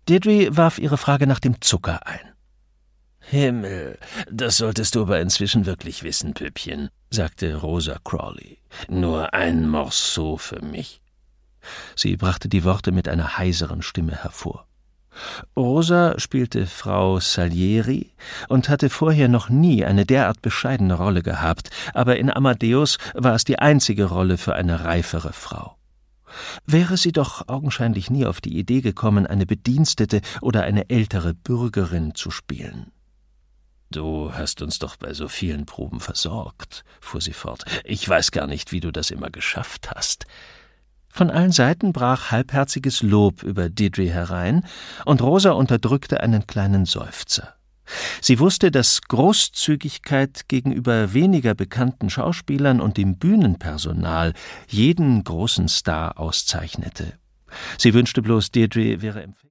Deirdre warf ihre Frage nach dem Zucker ein. »Himmel, das solltest du aber inzwischen wirklich wissen, Püppchen«, sagte Rosa Crawley. »Nur ein Morceau für mich.« Sie brachte die Worte mit einer heiseren Stimme hervor. Rosa spielte Frau Salieri und hatte vorher noch nie eine derart bescheidene Rolle gehabt, aber in Amadeus war es die einzige Rolle für eine reifere Frau. Wäre sie doch augenscheinlich nie auf die Idee gekommen, eine Bedienstete oder eine ältere Bürgerin zu spielen. »Du hast uns doch bei so vielen Proben versorgt«, fuhr sie fort. »Ich weiß gar nicht, wie du das immer geschafft hast.« Von allen Seiten brach halbherziges Lob über Deirdre herein, und Rosa unterdrückte einen kleinen Seufzer. Sie wusste, dass Großzügigkeit gegenüber weniger bekannten Schauspielern und dem Bühnenpersonal jeden großen Star auszeichnete. Sie wünschte bloß, Deirdre wäre empfänglich.